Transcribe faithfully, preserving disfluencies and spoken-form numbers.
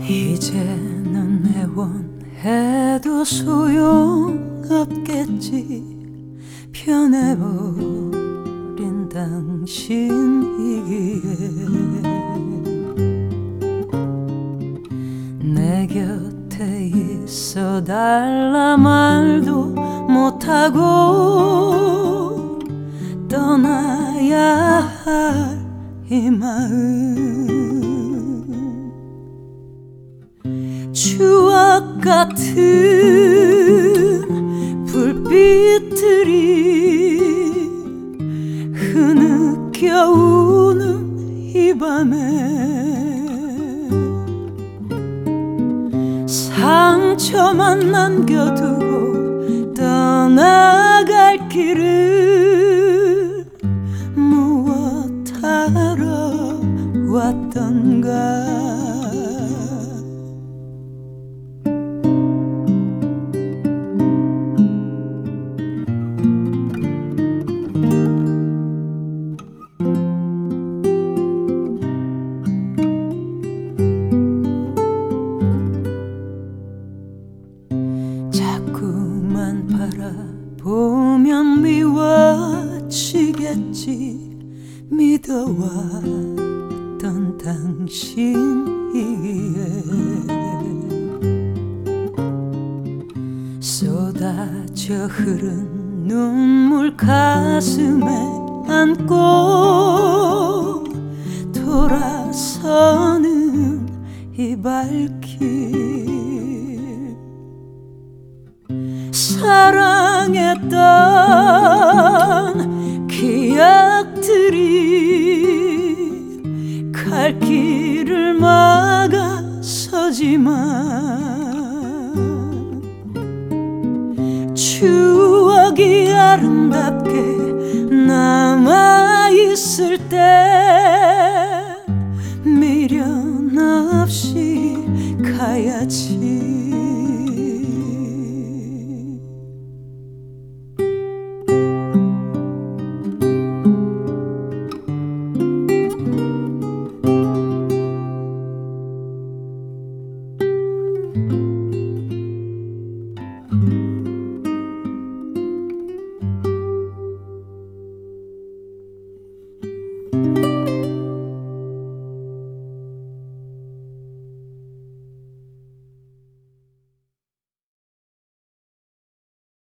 이제는 애원해도 소용없겠지. 변해버린 당신이기에 내 곁에 있어 달라 말도 못하고 떠나야 할 이 마음, 추억 같은 불빛들이 흐느껴 우는 이 밤에 상처만 남겨두고 떠나갈 길을 무엇하러 왔던가. 자꾸만 바라보면 미워지겠지. 믿어왔던 당신이기에 쏟아져 흐른 눈물 가슴에 안고 돌아서는 이 발길, 사랑했던 기억들이 갈 길을 막아서지만 추억이 아름답게 남아있을 때 미련 없이 가야지. you